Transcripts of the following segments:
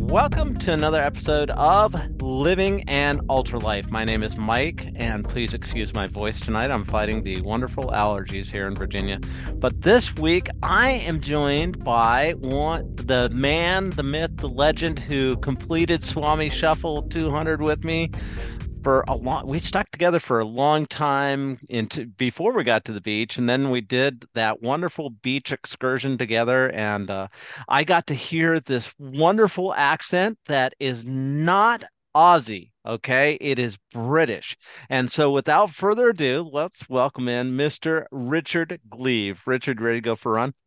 Welcome to another episode of Living an Ultra Life. My name is Mike, and please excuse my voice tonight. I'm fighting the wonderful allergies here in Virginia. But this week, I am joined by the man, the myth, the legend who completed Swami Shuffle 200 with me for a long. We stuck together for a long time into before we got to the beach, and then we did that wonderful beach excursion together. And I got to hear this wonderful accent that is not Aussie. Okay, it is British. And so, without further ado, let's welcome in Mr. Richard Gleave. Richard, ready to go for a run?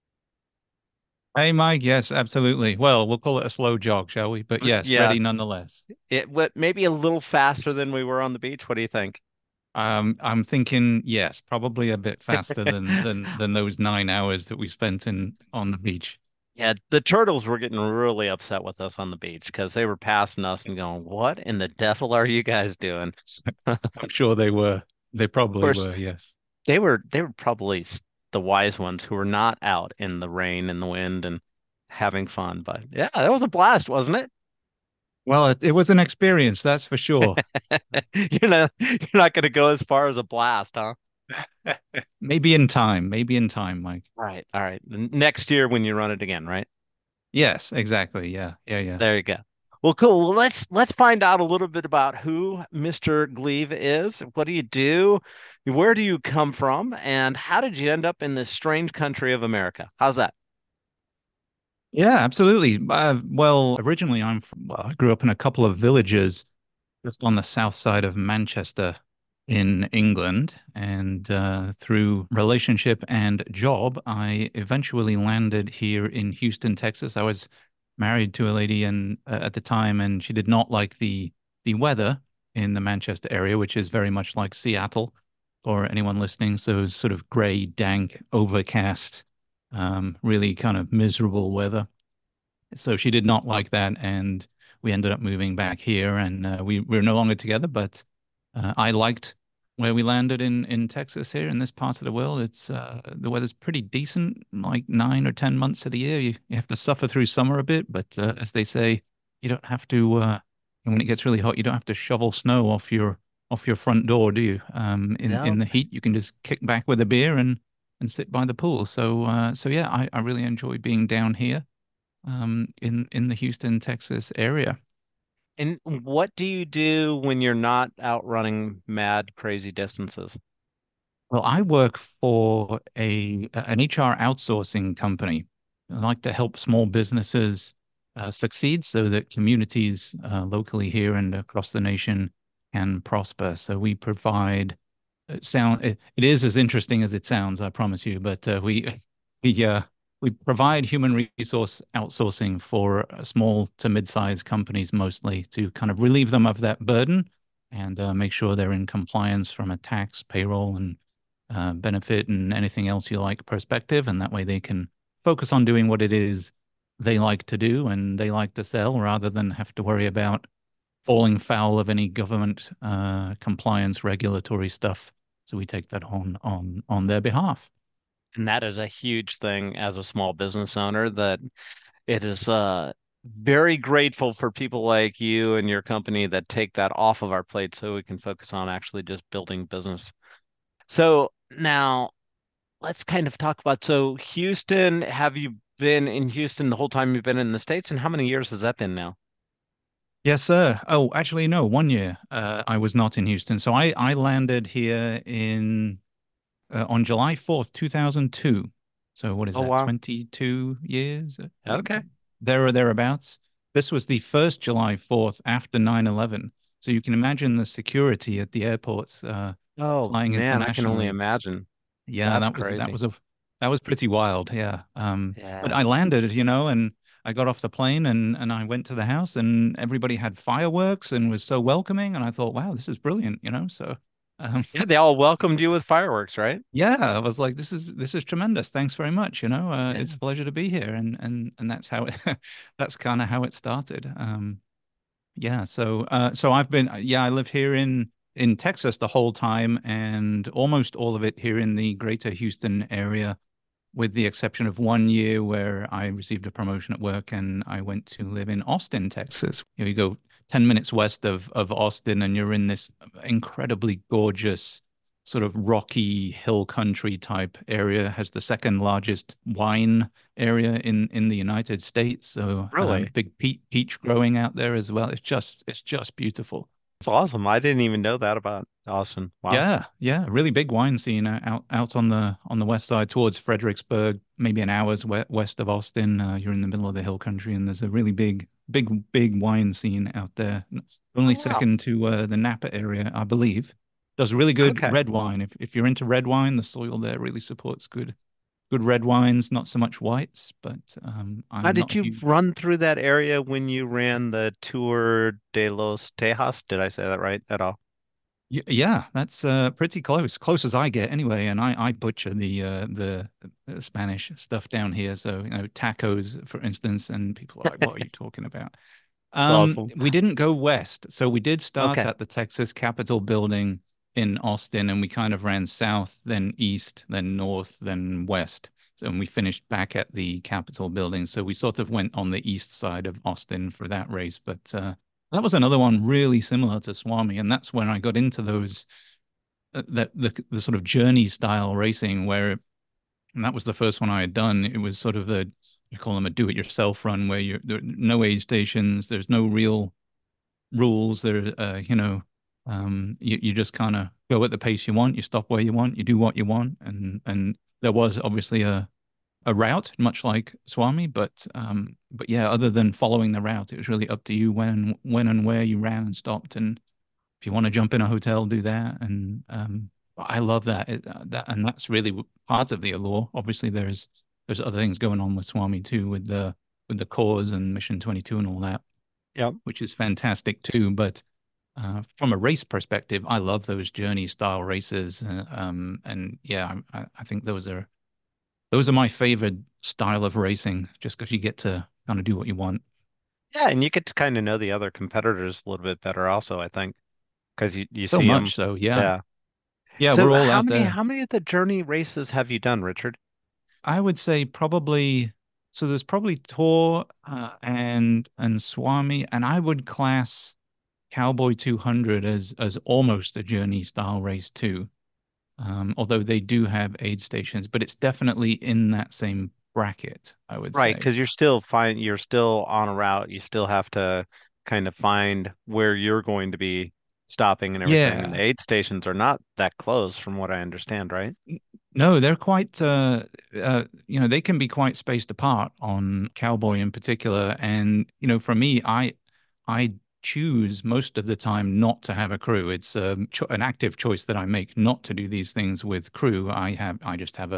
Hey, Mike. Yes, absolutely. Well, we'll call it a slow jog, shall we? But yes, Yeah, ready nonetheless. maybe a little faster than we were on the beach. What do you think? I'm thinking yes, probably a bit faster than those 9 hours that we spent in on the beach. Yeah, the turtles were getting really upset with us on the beach because they were passing us and going, "What in the devil are you guys doing?" Of I'm sure they were. They probably course, were. Yes. they were probably the wise ones who were not out in the rain and the wind and having fun. But yeah, that was a blast, wasn't Well, it was an experience, that's for sure. it? You're not going to go as far as a blast, huh? Maybe in time. Maybe in time, Mike. All right. Next year when you run it again, right? Yes, exactly. Yeah, yeah, yeah. There you go. Well, cool. Well, let's find out a little bit about who Mr. Gleave is. What do you do? Where do you come from? And how did you end up in this strange country of America? How's that? Yeah, absolutely. Well, originally I grew up in a couple of villages just on the south side of Manchester in England. And through relationship and job, I eventually landed here in Houston, Texas. I was married to a lady and at the time, and she did not like the weather in the Manchester area, which is very much like Seattle for anyone listening. So it's sort of gray, dank, overcast, really kind of miserable weather. So she did not like that, and we ended up moving back here, and we're no longer together. But I liked where we landed in Texas here in this part of the world. It's the weather's pretty decent, like 9 or 10 months of the year. You have to suffer through summer a bit, but as they say, you don't have to. When it gets really hot, you don't have to shovel snow off your front door, do you? In No. the heat, you can just kick back with a beer and sit by the pool. So yeah, I really enjoy being down here in the Houston, Texas area. And what do you do when you're not out running mad, crazy distances? Well, I work for an HR outsourcing company. I like to help small businesses succeed so that communities locally here and across the nation can prosper. So we provide it is as interesting as it sounds, I promise you, but we we provide human resource outsourcing for small to mid-sized companies mostly to kind of relieve them of that burden and make sure they're in compliance from a tax, payroll, and benefit and anything else you like perspective. And that way they can focus on doing what it is they like to do and they like to sell rather than have to worry about falling foul of any government compliance regulatory stuff. So we take that on their behalf. And that is a huge thing as a small business owner that it is very grateful for people like you and your company that take that off of our plate so we can focus on actually just building business. So now let's kind of talk about Houston. Have you been in Houston the whole time you've been in the States? And how many years has that been now? Yes, sir. Oh, actually, no. One year I was not in Houston. So I landed here in on July 4th, 2002. So what is Oh, that? wow. 22 years Okay. there or thereabouts. This was the first July 4th after 9/11. So you can imagine the security at the airports Oh, flying man, I can only internationally. imagine. Yeah, That's that crazy. was that was pretty wild. Yeah. But Yeah. I landed, and I got off the plane and I went to the house and everybody had fireworks and was so welcoming. And I thought, wow, this is brilliant. So, um, Yeah, they all welcomed you with fireworks, right? yeah, I was like, this is tremendous. Thanks very much. It's Yeah. a pleasure to be here. And that's how it, that's kind of how it started. Yeah. So I lived here in Texas the whole time and almost all of it here in the greater Houston area. with the exception of 1 year where I received a promotion at work and I went to live in Austin, Texas. You go 10 minutes west of Austin and you're in this incredibly gorgeous sort of rocky hill country type area. Has the second largest wine area in the United States. So Really? big peach growing out there as well. It's just beautiful. It's awesome. I didn't even know that about Austin. Wow. Yeah, yeah, really big wine scene out on the west side towards Fredericksburg, maybe an hour's west of Austin. You're in the middle of the hill country, and there's a really big wine scene out there. Oh, Only wow. second to the Napa area, I believe. Does really good Okay. red wine. If you're into red wine, the soil there really supports good red wines. Not so much whites, but Now, I'm not did a you huge. run through that area when you ran the Tour de los Tejas? Did I say that right at all? Yeah, that's pretty close as I get anyway. And I butcher the Spanish stuff down here. So tacos, for instance, and people are like, "What are you talking about?" It's awesome. We didn't go west, so we did start Okay. at the Texas Capitol building in Austin, and we kind of ran south, then east, then north, then west. So, and we finished back at the Capitol building. So we sort of went on the east side of Austin for that race. But that was another one really similar to Swami, and that's when I got into those that the sort of journey style racing where and that was the first one I had done. It was sort of a, you call them a do-it-yourself run where there are no aid stations, there's no real rules. You just kind of go at the pace you want, you stop where you want, you do what you want, and there was obviously a route, much like Swami, but yeah, other than following the route, it was really up to you when and where you ran and stopped, and if you want to jump in a hotel, do that. And I love that. And that's really part of the allure. Obviously, there's other things going on with Swami too, with the cause and Mission 22 and all that, Yep. which is fantastic too. But from a race perspective, I love those journey style races. And yeah, I think those are my favorite style of racing, just because you get to kind of do what you want. Yeah, and you get to kind of know the other competitors a little bit better also, I think, because you So see them. much so, yeah. Yeah. Yeah, So we're all out there. how many of the journey races have you done, Richard? I would say probably so there's probably Tor and Swami, and I would class Cowboy 200 as almost a journey style race too. Although they do have aid stations, but it's definitely in that same bracket, I would Right, say. because you're still on a route. You still have to kind of find where you're going to be stopping and everything. And the Yeah. aid stations are not that close from what I understand, right? No, they're quite they can be quite spaced apart on Cowboy in particular. And for me, I choose most of the time not to have a crew. It's an active choice that I make not to do these things with crew. I just have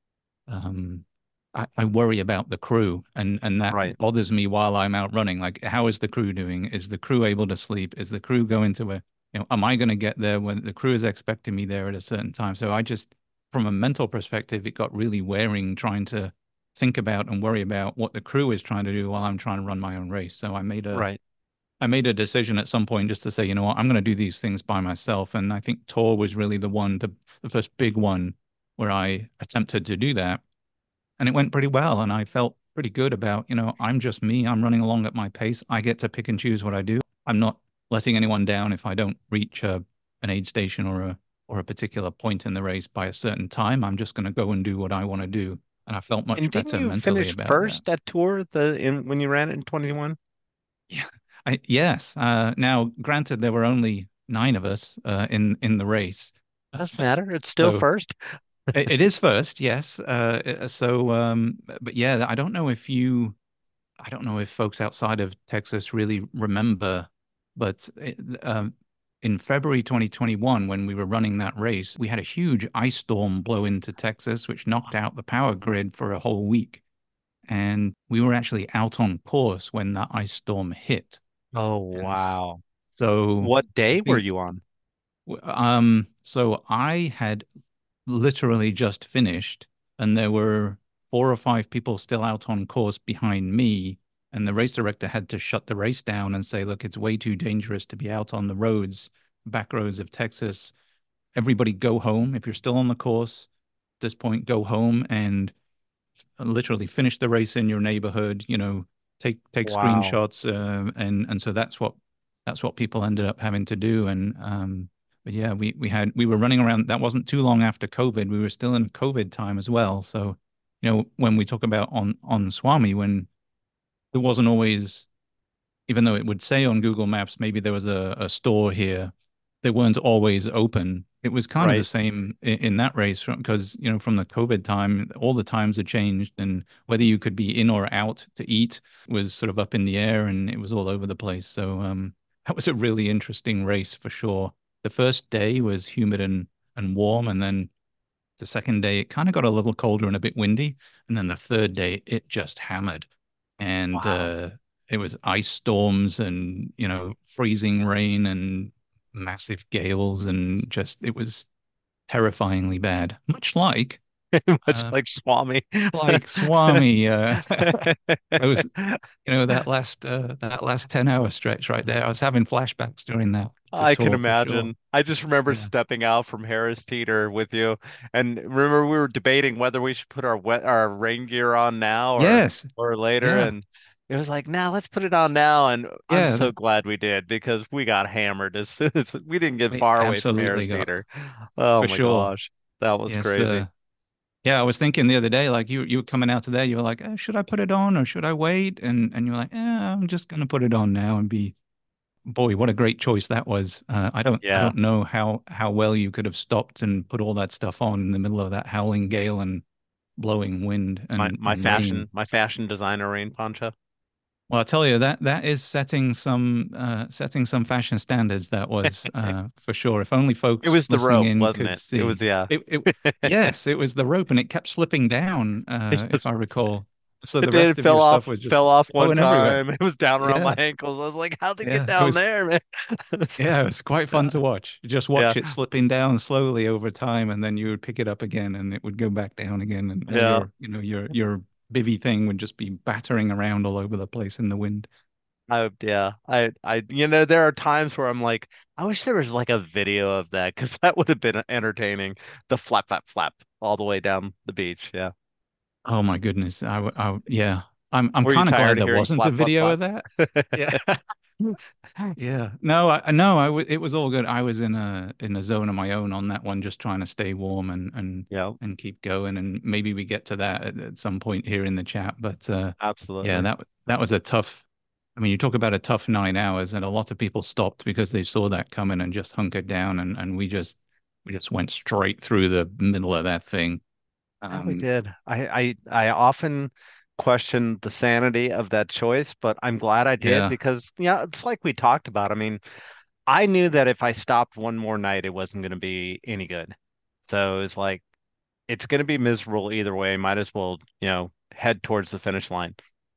um I worry about the crew and that Right. bothers me while I'm out running. Like, how is the crew doing? Is the crew able to sleep? Is the crew going to am I going to get there when the crew is expecting me there at a certain time? So I just, from a mental perspective, it got really wearing trying to think about and worry about what the crew is trying to do while I'm trying to run my own race. So Right. I made a decision at some point just to say, you know what, I'm going to do these things by myself. And I think Tor was really the first big one where I attempted to do that and it went pretty well. And I felt pretty good about, I'm just me. I'm running along at my pace. I get to pick and choose what I do. I'm not letting anyone down if I don't reach an aid station or a particular point in the race by a certain time. I'm just going to go and do what I want to do. And I felt And much didn't better you mentally finish about that. first at Tour when you ran it in 21? Yeah. Yes. Now, granted, there were only nine of us in the race. Doesn't matter. It's still So first. it is first, yes. But yeah, I don't know if folks outside of Texas really remember, but in February 2021, when we were running that race, we had a huge ice storm blow into Texas, which knocked out the power grid for a whole week. And we were actually out on course when that ice storm hit. Oh, And wow. so What I day were think, you on? so I had literally just finished, and there were four or five people still out on course behind me. And the race director had to shut the race down and say, look, it's way too dangerous to be out on the roads, back roads of Texas. Everybody go home. If you're still on the course at this point, go home. And literally finish the race in your neighborhood, take Wow. screenshots, and so that's what people ended up having to do. And but yeah, we were running around. That wasn't too long after COVID. We were still in a COVID time as well. So, when we talk about on Swami, when it wasn't always, even though it would say on Google Maps, maybe there was a store here, they weren't always open. It was kind of the Right. same in that race because, from the COVID time, all the times had changed, and whether you could be in or out to eat was sort of up in the air, and it was all over the place. So that was a really interesting race for sure. The first day was humid and warm, and then the second day it kind of got a little colder and a bit windy, and then the third day it just hammered, and Wow. it was ice storms and freezing rain and massive gales, and just it was terrifyingly bad, much Much uh like Swami. like Swami. I was that last 10-hour stretch right there. I was having flashbacks during that to I can tour for sure. imagine. I just remember Yeah. stepping out from Harris Teeter with you, and remember we were debating whether we should put our rain gear on now Yes. or later, Yeah. and it was like, nah, let's put it on now. And I'm Yeah. so glad we did because we got hammered as soon as we didn't get We far away from absolutely Harris got, Teeter. Oh for my sure. gosh, that was Yes. crazy. Yeah, I was thinking the other day, like you were coming out today, you were like, should I put it on or should I wait? And you're like, I'm just gonna put it on now and be, boy, what a great choice that was. I Yeah, don't know how well you could have stopped and put all that stuff on in the middle of that howling gale and blowing wind my and my and rain. fashion my fashion designer rain poncho. Well, I'll tell you that is setting some fashion standards. That was for sure. If only It folks was the listening rope, in wasn't could it? It was see. yeah. Yes, it was the rope, and it kept slipping down, if I recall. So It the did. rest It of your fell stuff off, was just fell off one going everywhere. time. It was down around my Yeah, ankles. I was like, how'd it get yeah. It down was there, man? Yeah, it was quite fun to watch. Just Yeah, watch it slipping down slowly over time, and then you would pick it up again, and it would go back down again, and all yeah. your bivy thing would just be battering around all over the place in the wind. Yeah. There are times where I'm like, I wish there was like a video of that because that would have been entertaining. The flap, flap, flap all the way down the beach. Yeah. Oh my goodness. Yeah. I'm Were you kind of tired glad of there hearing wasn't a flap, flap, video flap? of that. Yeah. Yeah. No, no, it was all good. I was in a zone of my own on that one, just trying to stay warm and and Yeah, and keep going. And maybe we get to that at some point here in the chat. But yeah, absolutely. that was a tough. I mean, you talk about a tough 9 hours, and a lot of people stopped because they saw that coming and just hunkered down, and we just went straight through the middle of that thing. Yeah, we Um, did. I often question the sanity of that choice, but I'm glad I did yeah. because, yeah, it's like we talked about. I mean, I knew that if I stopped one more night, it wasn't going to be any good. So it's like, it's going to be miserable either way. Might as well, head towards the finish line.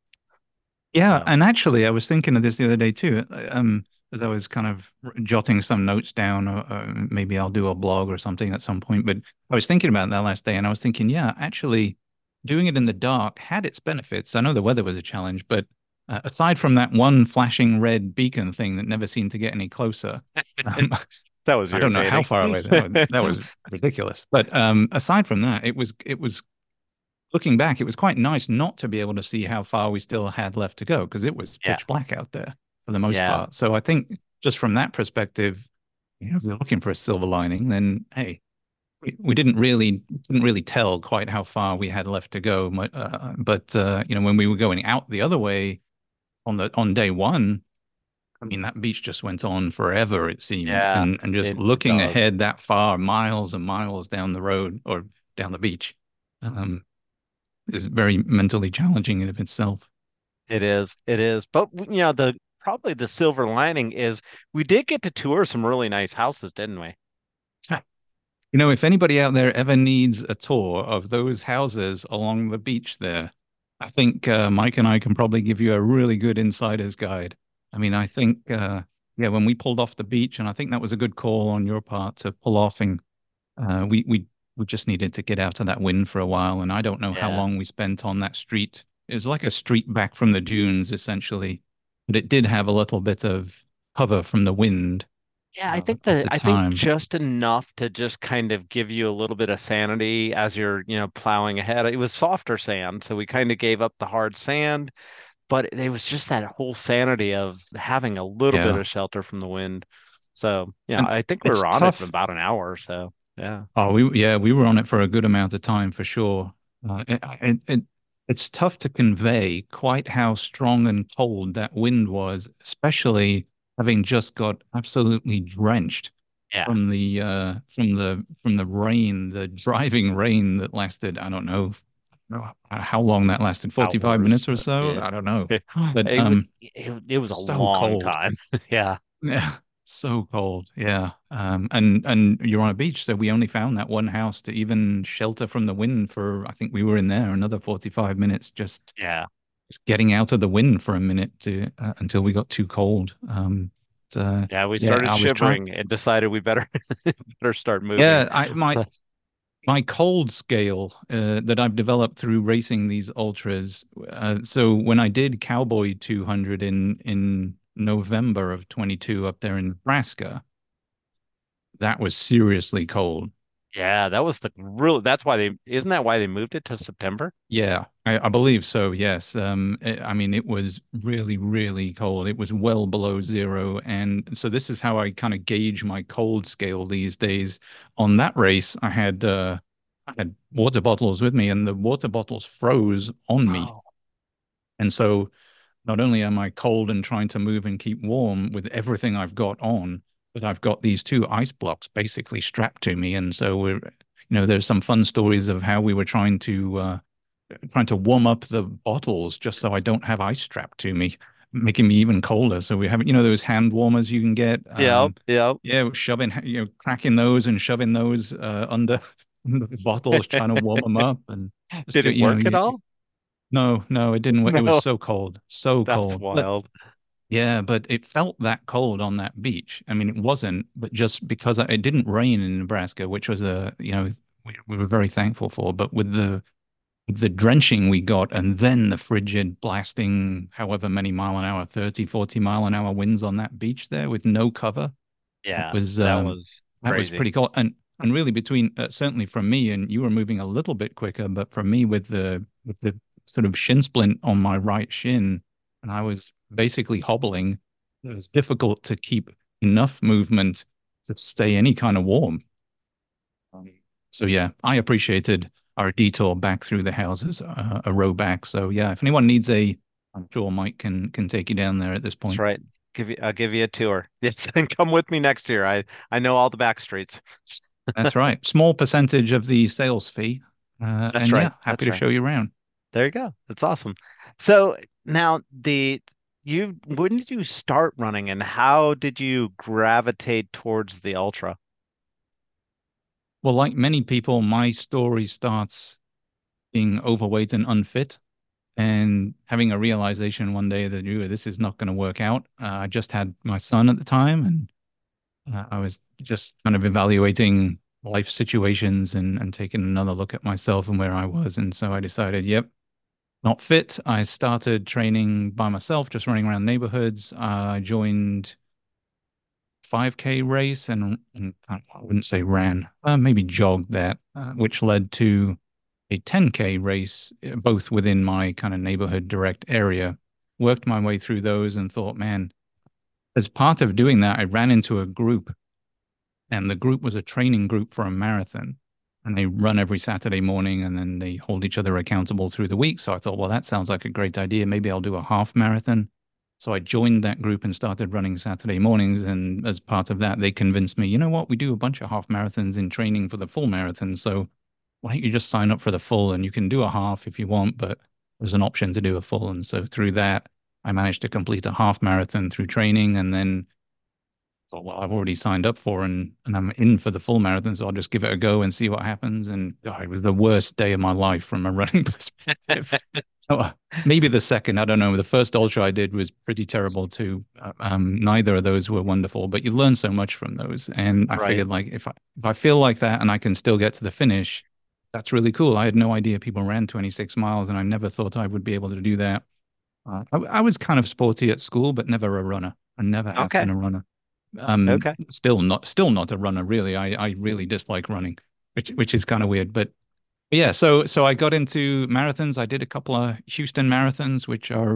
Yeah, So, and actually, I was thinking of this the other day too. As I was kind of jotting some notes down, or maybe I'll do a blog or something at some point. But I was thinking about that last day, and I was thinking, yeah, actually, doing it in the dark had its benefits. I know the weather was a challenge, but aside from that one flashing red beacon thing that never seemed to get any closer, um, that was I don't know how irritating. far away that was ridiculous. But aside from that, it was looking back, it was quite nice not to be able to see how far we still had left to go because it was Yeah. pitch black out there for the most Yeah. part. So I think just from that perspective, if you're looking for a silver lining, then hey, we didn't really tell quite how far we had left to go. But when we were going out the other way on day one, I mean that beach just went on forever, it seemed, Yeah. and just It looking does. ahead that far, miles and miles down the road or down the beach. Um, is very mentally challenging in of itself. It is. It is. But the probably the silver lining is we did get to tour some really nice houses, didn't we? If anybody out there ever needs a tour of those houses along the beach there, I think Mike and I can probably give you a really good insider's guide. I mean, I think, yeah, when we pulled off the beach, and I think that was a good call on your part to pull off, and we just needed to get out of that wind for a while. And I don't know how Yeah. long we spent on that street. It was like a street back from the dunes, essentially, but it did have a little bit of cover from the wind. Yeah, I think at that the I think time. just enough to just kind of give you a little bit of sanity as you're, plowing ahead. It was softer sand, so we kind of gave up the hard sand, but it was just that whole sanity of having a little bit Yeah. of shelter from the wind. So, And I think we it's were on it for tough. about an hour or so. Yeah. Oh, we were on it for a good amount of time for sure. It's tough to convey quite how strong and cold that wind was, especially having just got absolutely drenched Yeah. from the rain, the driving rain that lasted, I don't know, how long that lasted, 45 Hours. minutes or so. Yeah. I don't know. But It was a so long cold. time. Yeah. Yeah, so cold. Yeah. And you're on a beach, so we only found that one house to even shelter from the wind for, I think we were in there another 45 minutes, Yeah. just getting out of the wind for a minute to until we got too cold. Yeah, we Yeah, started I was trying. shivering and decided we better better start moving. Yeah, I So, my cold scale that I've developed through racing these ultras. So when I did Cowboy 200 in November of 22 up there in Nebraska, that was seriously cold. yeah, that was the real that's why isn't that why they moved it to September? Yeah, I believe so. Yes. I mean, it was really, really cold. It was well below zero, and so this is how I kind of gauge my cold scale these days. On that race, I had water bottles with me, and the water bottles froze on me, Oh, and so not only am I cold and trying to move and keep warm with everything I've got on, but I've got these two ice blocks basically strapped to me, and so there's some fun stories of how we were trying to warm up the bottles just so I don't have ice strapped to me, making me even colder. So we have, those hand warmers you can get. yep, yep. Yeah, cracking those and shoving those under, under the bottles, trying to warm them up, and just Did do, it work at all? no, no, it didn't work. It was No, so cold, so that's cold. But wild. yeah, but it felt that cold on that beach. I mean, it wasn't, but just because it didn't rain in Nebraska, which was we were very thankful for. But with the drenching we got and then the frigid blasting however many mile an hour 30, 40 mile an hour winds on that beach there with no cover, that Yeah, was that was crazy. pretty cool. And really between certainly from me, and you were moving a little bit quicker, but from me with the sort of shin splint on my right shin, and I was basically hobbling, it was difficult to keep enough movement to stay any kind of warm. Um, So yeah, I appreciated our detour back through the houses, a row back. So yeah, if anyone needs I'm sure Mike can take you down there at this That's point. right. I'll give you a tour. Yes, and come with me next year. I know all the back streets. That's right. Small percentage of the sales fee. That's And right. yeah, happy That's to right. show you around. There you go. That's awesome. So now you when did you start running and how did you gravitate towards the ultra? Well, like many people, my story starts being overweight and unfit and having a realization one day that this is not going to work out. I just had my son at the time, and I was just kind of evaluating life situations and taking another look at myself and where I was. And so I decided, yep, not fit. I started training by myself, just running around neighborhoods. I joined 5K race and I wouldn't say ran, maybe jogged that, which led to a 10K race, both within my kind of neighborhood direct area. Worked my way through those and thought, man, as part of doing that, I ran into a group, and the group was a training group for a marathon. And they run every Saturday morning and then they hold each other accountable through the week. So I thought, well, that sounds like a great idea. Maybe I'll do a half marathon. So I joined that group and started running Saturday mornings. And as part of that, they convinced me, you know what? We do a bunch of half marathons in training for the full marathon. So why don't you just sign up for the full and you can do a half if you want, but there's an option to do a full. And so through that, I managed to complete a half marathon through training and then thought, well, I've already signed up for and I'm in for the full marathon, so I'll just give it a go and see what happens. And it was the worst day of my life from a running perspective. Oh, maybe the second, I don't know. The first ultra I did was pretty terrible too. Neither of those were wonderful, but you learn so much from those. And I Right. figured like if I feel like that and I can still get to the finish, that's really cool. I had no idea people ran 26 miles, and I never thought I would be able to do that. I was kind of sporty at school, but never a runner. I never have Okay. been a runner. Okay. Still not a runner, really. I really dislike running, which is kind of weird. But yeah, so I got into marathons. I did a couple of Houston marathons, which are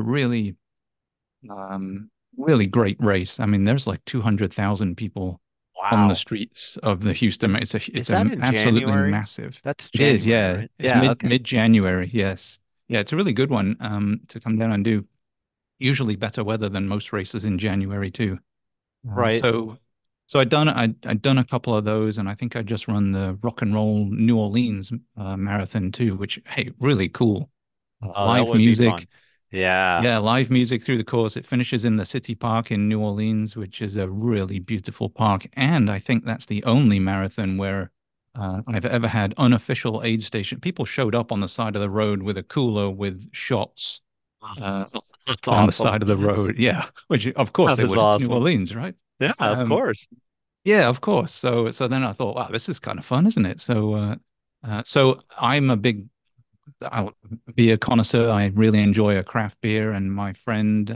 really great race. I mean, there's like 200,000 people on the Wow. streets of the Houston. Is It's that a in absolutely January? massive. That's It is, January, yeah. right? It's Yeah, okay. mid-January. Yes. Yeah, it's a really good one to come down and do. Usually better weather than most races in January too. Uh, Right. so so I'd done a couple of those, and I think I just run the Rock and Roll New Orleans marathon too, which, hey, really cool. Oh, that Live would be music. fun. Yeah. Yeah, live music through the course. It finishes in the City Park in New Orleans, which is a really beautiful park. And I think that's the only marathon where I've ever had unofficial aid station. People showed up on the side of the road with a cooler with shots uh, That's down the awesome. side of the road. Yeah, which of course That they is would. It's New awesome. Orleans, right? Yeah, of Um, course. yeah, of course. So then I thought, wow, this is kind of fun, isn't it? So I'm a big I'll be a connoisseur. I really enjoy a craft beer, and my friend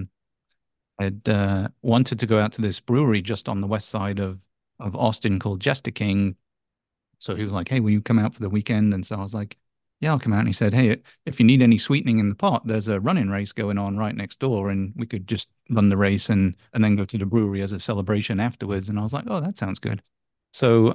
had wanted to go out to this brewery just on the west side of Austin called Jester King. So he was like, "Hey, will you come out for the weekend?" And so I was like, "Yeah, I'll come out." And he said, "Hey, if you need any sweetening in the pot, there's a running race going on right next door, and we could just run the race and then go to the brewery as a celebration afterwards." And I was like, "Oh, that sounds good." So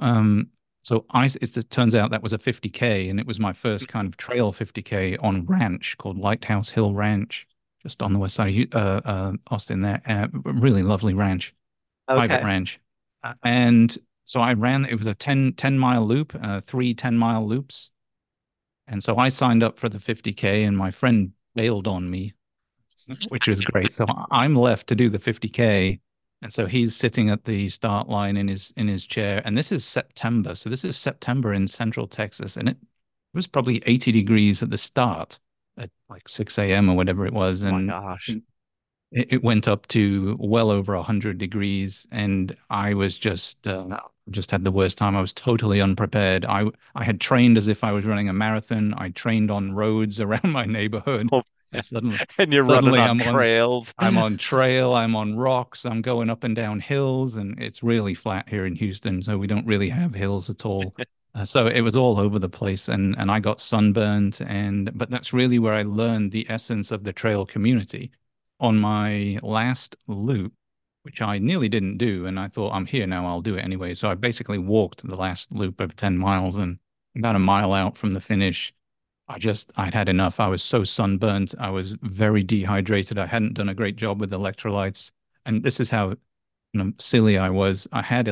it turns out that was a 50K, and it was my first kind of trail 50K on ranch called Lighthouse Hill Ranch, just on the west side of Austin. There, really lovely ranch, private Okay. ranch. And so I ran, it was a 10 mile loop, three 10 mile loops. And so I signed up for the 50K, and my friend bailed on me, which was great. So I'm left to do the 50K. And so he's sitting at the start line in his chair. And this is September. So this is September in Central Texas. And it was probably 80 degrees at the start at like 6 a.m. or whatever it was. Oh my And gosh. it went up to well over 100 degrees, and I was just had the worst time. I was totally unprepared. I had trained as if I was running a marathon. I trained on roads around my neighborhood, Oh, and and you're running suddenly on trails. I'm on trail, I'm on rocks, I'm going up and down hills, and it's really flat here in Houston, so we don't really have hills at all. So it was all over the place, and I got sunburned, and but that's really where I learned the essence of the trail community. On my last loop, which I nearly didn't do, and I thought, I'm here now, I'll do it anyway. So I basically walked the last loop of 10 miles, and about a mile out from the finish, I'd had enough. I was so sunburnt. I was very dehydrated. I hadn't done a great job with electrolytes. And this is how, silly I was.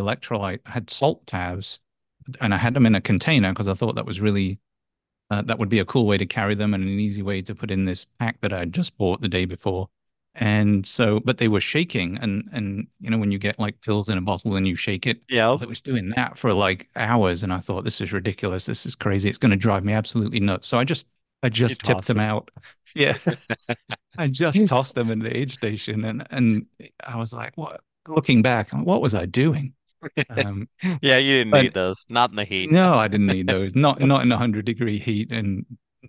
I had salt tabs, and I had them in a container because I thought that would be a cool way to carry them and an easy way to put in this pack that I had just bought the day before. And so, but they were shaking, and when you get like pills in a bottle and you shake it, Yeah. well, it was doing that for like hours, and I thought, this is ridiculous, this is crazy, it's going to drive me absolutely nuts. So I You just tipped tossed them them. out. Yeah, I just tossed them in the aid station, and I was like, what? Looking back, what was I doing? Um, Yeah, you didn't need but those. Not in the heat. no, I didn't need those. Not in 100-degree heat, and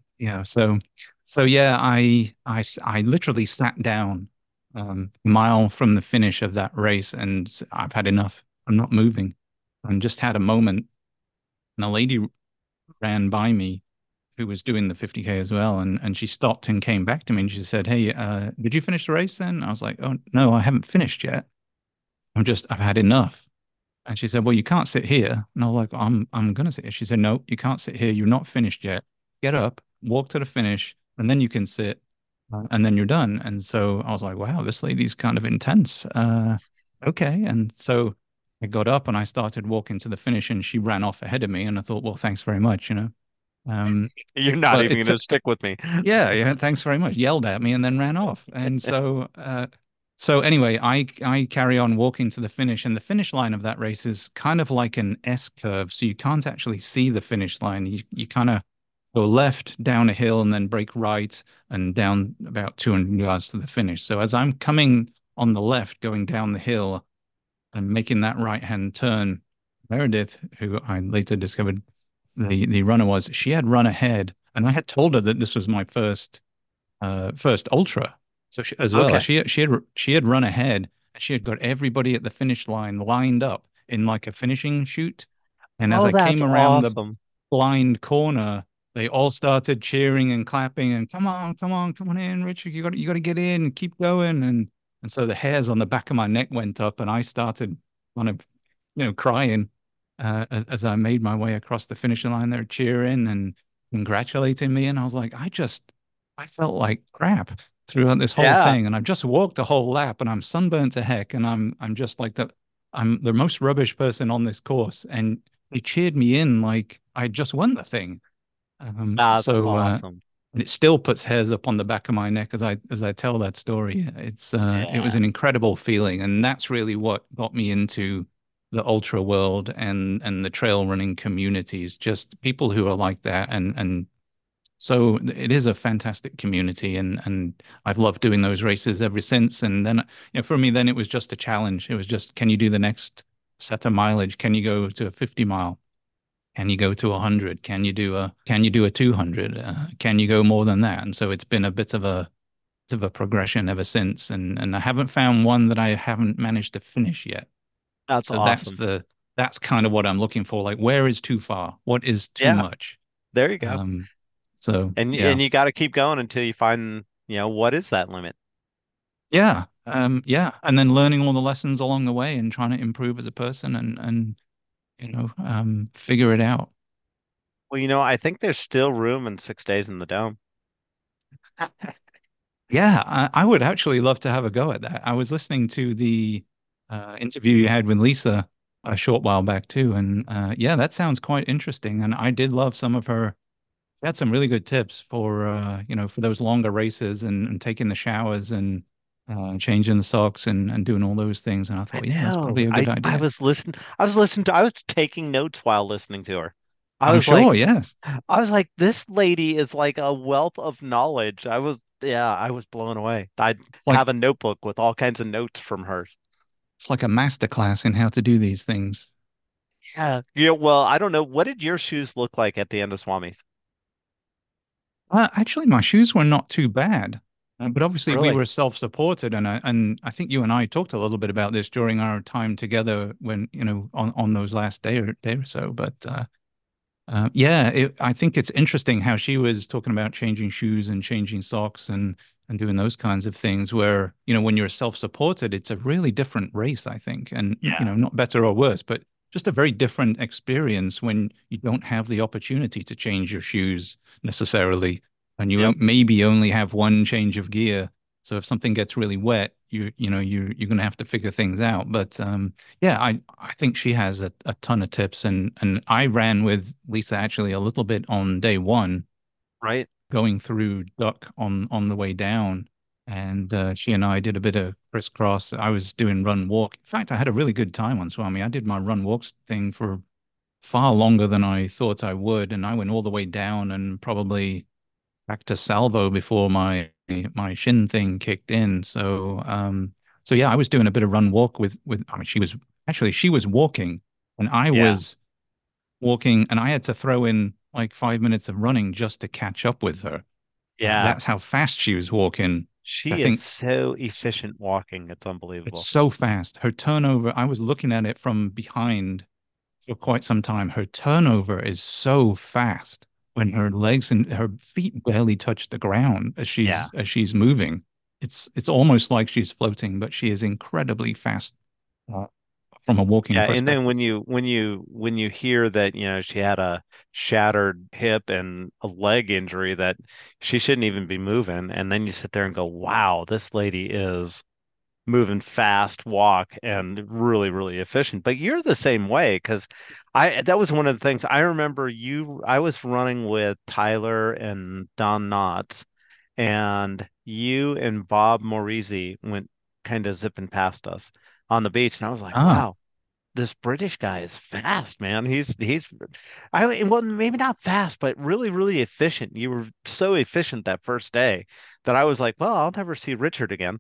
so yeah, I literally sat down a mile from the finish of that race, and I've had enough. I'm not moving. And just had a moment, and a lady ran by me who was doing the 50K as well, and she stopped and came back to me, and she said, "Hey, did you finish the race then?" I was like, "Oh no, I haven't finished yet. I've had enough." And she said, "Well, you can't sit here." And I was like, I'm gonna sit here." She said, "No, you can't sit here. You're not finished yet. Get up, walk to the finish, and then you can sit, and then you're done." And so I was like, "Wow, this lady's kind of intense." Okay. And so I got up and I started walking to the finish, and she ran off ahead of me. And I thought, well, thanks very much. Um, You're not but even it going to stick with me. Yeah, yeah, thanks very much. Yelled at me and then ran off. And so anyway, I carry on walking to the finish, and the finish line of that race is kind of like an S curve, so you can't actually see the finish line. You kind of go left down a hill and then break right and down about 200 yards to the finish. So as I'm coming on the left, going down the hill and making that right-hand turn, Meredith, who I later discovered the runner was, she had run ahead, and I had told her that this was my first ultra. So as well, Okay. she had run ahead, and she had got everybody at the finish line lined up in like a finishing chute. And as Oh, I that's came around the awesome. blind corner, they all started cheering and clapping and come on, come on, come on in, Richard. You got to get in, keep going. And so the hairs on the back of my neck went up and I started kind of, crying as I made my way across the finish line. They're cheering and congratulating me. And I was like, I felt like crap throughout this whole Yeah. thing. And I've just walked a whole lap and I'm sunburnt to heck. And I'm just like I'm the most rubbish person on this course. And they cheered me in like I just won the thing. That's So awesome. and it still puts hairs up on the back of my neck as I tell that story. It was Yeah. an incredible feeling, and that's really what got me into the ultra world and the trail running communities. Just people who are like that, and so it is a fantastic community, and I've loved doing those races ever since. And then, for me, then it was just a challenge. It was just, can you do the next set of mileage? Can you go to a 50 mile? Can you go to 100? Can you do a 200? Can you go more than that? And so it's been a bit of a progression ever since. And I haven't found one that I haven't managed to finish yet. That's So awesome. that's kind of what I'm looking for. Like, where is too far? What is too Yeah. much? There you go. Um, so And yeah, you got to keep going until you find, what is that limit? yeah. And then learning all the lessons along the way and trying to improve as a person and figure it out. Well, I think there's still room in 6 days in the dome. Yeah, I would actually love to have a go at that. I was listening to the interview you had with Lisa a short while back too, and yeah, that sounds quite interesting. And I did love some of her. She had some really good tips for for those longer races and taking the showers and changing the socks and doing all those things. And I I thought, yeah, that's know. probably a good idea. I was taking notes while listening to her. I I'm was like, sure, yes. I was like, this lady is like a wealth of knowledge. Yeah, I was blown away. I'd It's like have a notebook with all kinds of notes from her. it's like a master class in how to do these things. Yeah. Well, I don't know. What did your shoes look like at the end of Swami's? Actually, my shoes were not too bad, but obviously we Really? were self-supported, and I think you and I talked a little bit about this during our time together when on those last day or so. But yeah, I think it's interesting how she was talking about changing shoes and changing socks and doing those kinds of things. Where when you're self-supported, it's a really different race, I think, and Yeah. not better or worse, but just a very different experience when you don't have the opportunity to change your shoes necessarily, and you Yep. maybe only have one change of gear. So if something gets really wet, you're going to have to figure things out. But yeah, I think she has a ton of tips, and I ran with Lisa actually a little bit on day one, Right. going through Duck on the way down, and she and I did a bit of crisscross. I was doing run walk. In fact, I had a really good time on Swami. I did my run walks thing for far longer than I thought I would, and I went all the way down and probably back to salvo before my shin thing kicked in. So yeah, I was doing a bit of run walk with. I mean, she was walking, and I Yeah. was walking, and I had to throw in like 5 minutes of running just to catch up with her. Yeah. That's how fast she was walking. I She is think so efficient walking. It's it's unbelievable. so fast. Her turnover, I was looking at it from behind for quite some time. Her turnover is so fast when her legs and her feet barely touch the ground as Yeah. she's moving. It's almost like she's floating, but she is incredibly fast uh, from a walking Yeah, and then perspective. when you hear that, she had a shattered hip and a leg injury that she shouldn't even be moving, and then you sit there and go, "Wow, this lady is moving fast, walk, and really, really efficient." But you're the same way because I that was one of the things I remember I was running with Tyler and Don Knotts, and you and Bob Morizi went kind of zipping past us on the beach, and I was like, Ah, "Wow, this British guy is fast, man. Well, maybe not fast, but really, really efficient. You were so efficient that first day that I was like, well, I'll never see Richard again."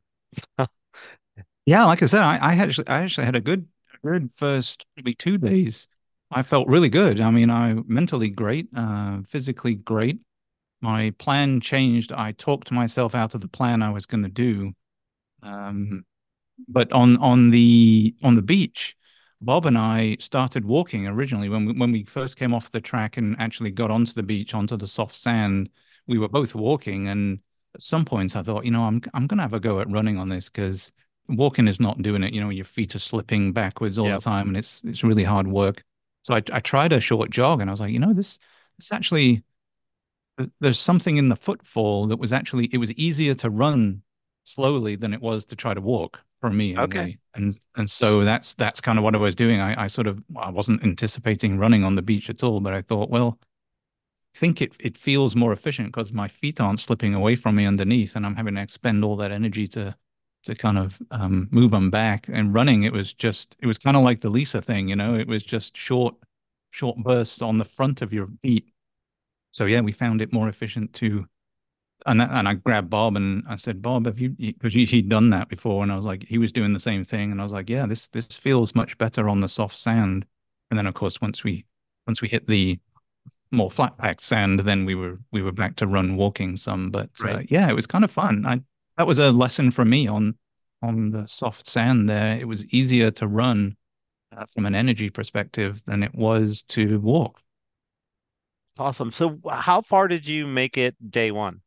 yeah, like I said, I actually had a good first maybe 2 days. I felt really good. I mean, I mentally great, physically great. My plan changed. I talked myself out of the plan I was going to do. Um, But on the beach, Bob and I started walking originally when we first came off the track and actually got onto the beach, onto the soft sand. We were both walking, and at some points I thought, I'm gonna have a go at running on this because walking is not doing it. Your feet are slipping backwards all the Yep. time, and it's really hard work. So I tried a short jog, and I was like, this actually there's something in the footfall that was actually it was easier to run slowly than it was to try to walk for me Okay. anyway. And so that's kind of what I was doing. I sort of I wasn't anticipating running on the beach at all, but I thought, well, I think it feels more efficient because my feet aren't slipping away from me underneath, and I'm having to expend all that energy to kind of move them back. And running, it was kind of like the Lisa thing, it was just short bursts on the front of your feet. So yeah, we found it more efficient to and I grabbed Bob and I said, Bob, have you, because he'd done that before. And I was like, he was doing the same thing. And I was like, yeah, this feels much better on the soft sand. And then of course, once we hit the more flat packed sand, then we were back to run walking some. But Right. yeah, it was kind of fun. That was a lesson for me on the soft sand there. It was easier to run from an energy perspective than it was to walk. Awesome. So how far did you make it day one?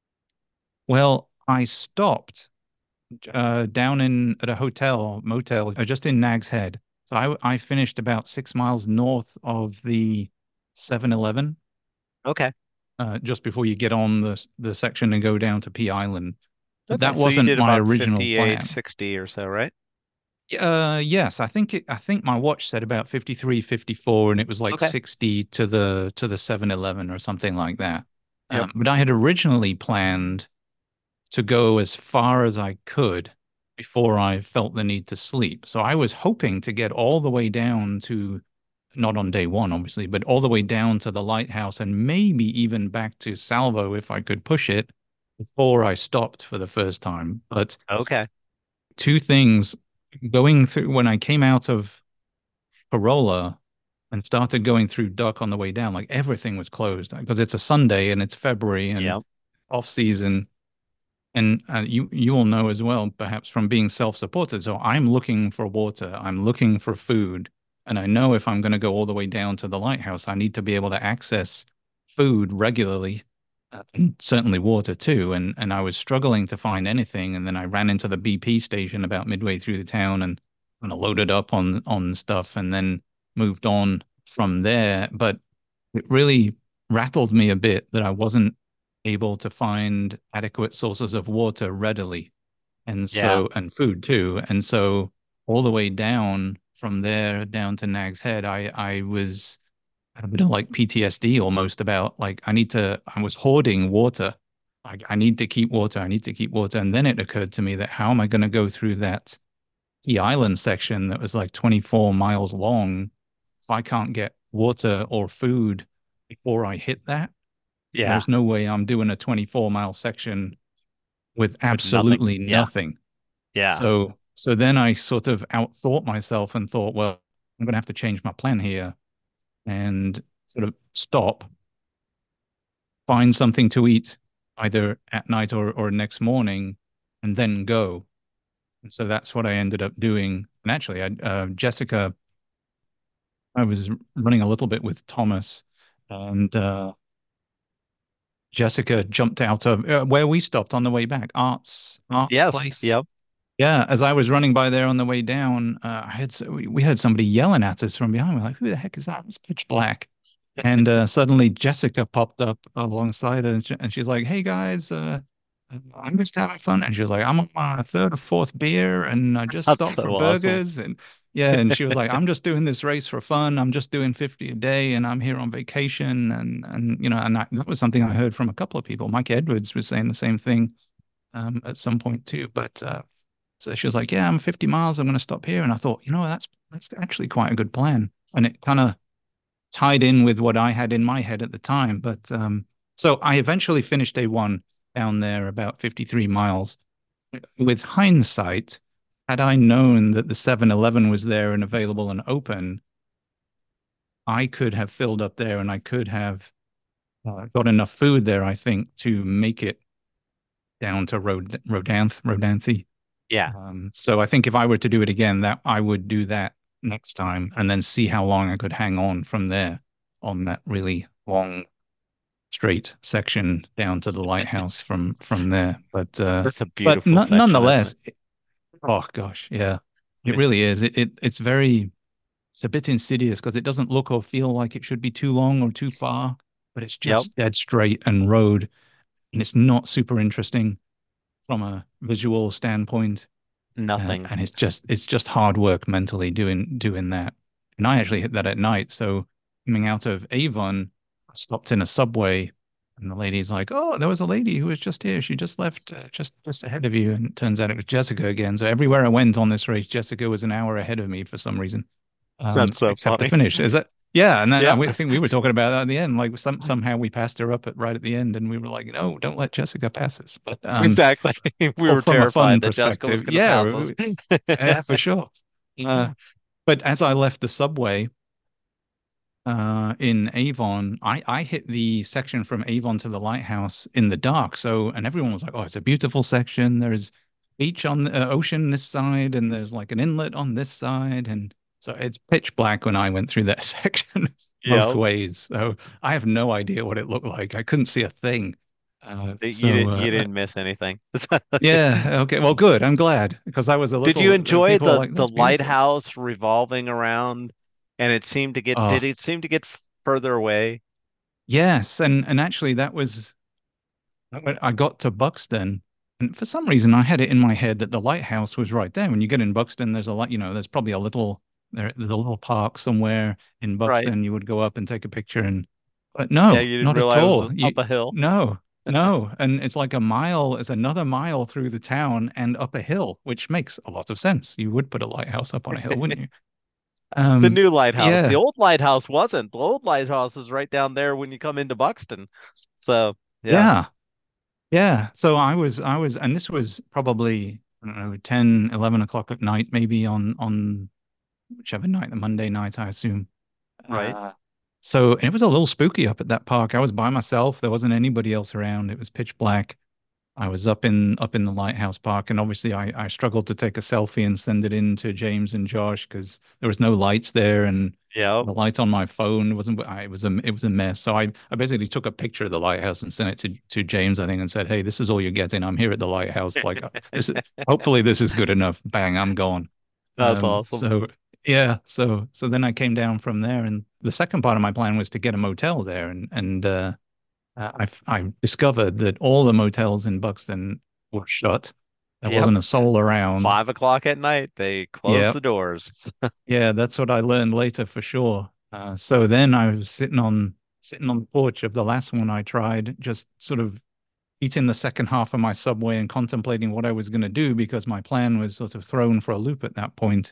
Well, I stopped down in at a hotel motel just in Nag's Head. So I finished about 6 miles north of the 7-Eleven, Okay. just before you get on the section and go down to P Island. But Okay. that So you wasn't did my about original 58, plan. 60 or so, right? Yes, I think my watch said about 53, 54, and it was like Okay. 60 to the 7-Eleven or something like that. Yep. But I had originally planned to go as far as I could before I felt the need to sleep. So I was hoping to get all the way down to, not on day one, obviously, but all the way down to the lighthouse and maybe even back to Salvo if I could push it before I stopped for the first time. But Okay. two things going through when I came out of Corolla and started going through Duck on the way down, like everything was closed because it's a Sunday and it's February and Yep. off season. And you will know as well, perhaps from being self-supported. So I'm looking for water, I'm looking for food, and I know if I'm going to go all the way down to the lighthouse, I need to be able to access food regularly, and certainly water too. And I was struggling to find anything, and then I ran into the BP station about midway through the town and kind of loaded up on stuff, and then moved on from there. But it really rattled me a bit that I wasn't able to find adequate sources of water readily. And Yeah. so, and food too. And so all the way down from there down to Nag's Head, I was had a bit of like PTSD almost about like I was hoarding water. I need to keep water. I need to keep water. And then it occurred to me that how am I going to go through that Key Island section that was like 24 miles long if I can't get water or food before I hit that? Yeah. There's no way I'm doing a 24-mile section with With nothing. absolutely Yeah. nothing. Yeah. So then I sort of outthought myself and thought, well, I'm going to have to change my plan here and sort of stop, find something to eat either at night or next morning, and then go. And so that's what I ended up doing. And actually, Jessica, I was running a little bit with Thomas, and Jessica jumped out of where we stopped on the way back, Art's Yes. place. Yep. Yeah, as I was running by there on the way down, we heard somebody yelling at us from behind. We're like, "Who the heck is that?" It's pitch black, and suddenly Jessica popped up alongside her, and she's like, "Hey guys, I'm just having fun." And she was like, "I'm on my third or fourth beer, and I just That's stopped for so awesome. burgers." And yeah, and she was like, "I'm just doing this race for fun. I'm just doing 50 a day, and I'm here on vacation." And that was something I heard from a couple of people. Mike Edwards was saying the same thing at some point too, but. So she was like, "Yeah, I'm 50 miles. I'm going to stop here." And I thought, that's actually quite a good plan. And it kind of tied in with what I had in my head at the time. But so I eventually finished day one down there about 53 miles. With hindsight, had I known that the 7-Eleven was there and available and open, I could have filled up there and I could have got enough food there, I think, to make it down to Rodanthe. Yeah. So I think if I were to do it again, that I would do that next time and then see how long I could hang on from there on that really long straight section down to the lighthouse from there. That's a But beautiful no, section, isn't nonetheless, it? oh gosh, yeah, it It's really is. It's very it's a bit insidious because it doesn't look or feel like it should be too long or too far, but it's yep, just dead straight and road, and it's not super interesting from a visual standpoint. nothing. And it's just hard work mentally doing that. And I actually hit that at night. So coming out of Avon, I stopped in a subway, and the lady's like, "Oh, there was a lady who was just here. She just left just ahead of you." And it turns out it was Jessica again. So everywhere I went on this race, Jessica was an hour ahead of me for some reason, That's so except the funny. finish. Is that? Yeah, and then Yeah, I think we were talking about that at the end. Like somehow we passed her up right at the end, and we were like, "No, don't let Jessica pass us." But exactly. We well, were from a fun terrified that Jessica was perspective, going to pass us. yeah, for sure. Uh, but as I left the subway in Avon, I hit the section from Avon to the lighthouse in the dark. So, and everyone was like, "Oh, it's a beautiful section. There's beach on the ocean this side, and there's like an inlet on this side." And so it's pitch black when I went through that section both Yep. ways. So I have no idea what it looked like. I couldn't see a thing. You didn't miss anything. Yeah. Okay. Well, good. I'm glad because I was a Did you little. enjoy People were the like, the "That's beautiful." lighthouse revolving around and it seemed to get did Oh, it seem to get further away? yes. And actually, that was when I got to Buxton, and for some reason, I had it in my head that the lighthouse was right there. When you get in Buxton, there's a lot. There's probably there's a little park somewhere in Right. Buxton. You would go up and take a picture, but Yeah, no, you didn't not at realize it all. was up a hill. No, no, and it's like a mile. It's another mile through the town and up a hill, which makes a lot of sense. You would put a lighthouse up on a hill, wouldn't you? The new lighthouse. The Yeah, old lighthouse wasn't. The old lighthouse was right down there when you come into Buxton. So, yeah, yeah, yeah. So and this was probably, I don't know, 10, 11 o'clock at night, maybe on whichever night, the Monday night, I assume. right. Uh, so it was a little spooky up at that park. I was by myself. There wasn't anybody else around. It was pitch black. I was up in the Lighthouse Park, and obviously I struggled to take a selfie and send it in to James and Josh because there was no lights there, and Yep. the light on my phone wasn't. It was a mess. So I basically took a picture of the lighthouse and sent it to James, I think, and said, "Hey, this is all you're getting. I'm here at the lighthouse. Like this is hopefully this is good enough. Bang, I'm gone." That's awesome. So yeah, so then I came down from there, and the second part of my plan was to get a motel there, I discovered that all the motels in Buxton were shut. There Yep. wasn't a soul around. 5 o'clock at night, they close Yeah, the doors. yeah, that's what I learned later for sure. So then I was sitting on the porch of the last one I tried, just sort of eating the second half of my Subway and contemplating what I was going to do because my plan was sort of thrown for a loop at that point.